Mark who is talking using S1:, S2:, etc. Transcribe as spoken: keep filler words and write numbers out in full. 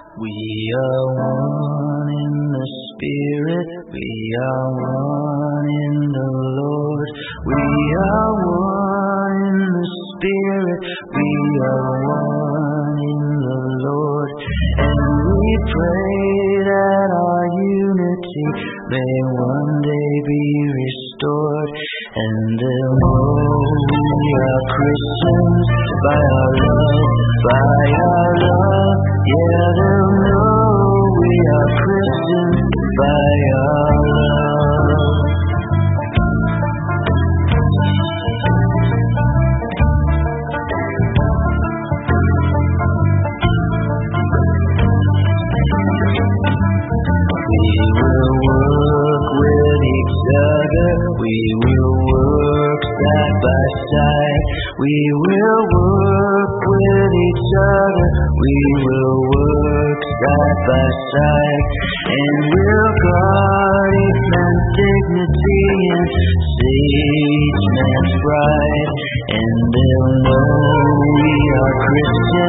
S1: We are one in the Spirit, we are one in the Lord. We are one in the Spirit, we are one in the Lord. And we pray that our unity may one day be restored. And they'll know we are Christians by our love, by our love. Yeah, they'll know we are Christians by our love. We will work with each other, we will work side by side. We will work with each other, we will work side by side. And we'll guard each man's dignity and see each man's pride. And they'll know we are Christians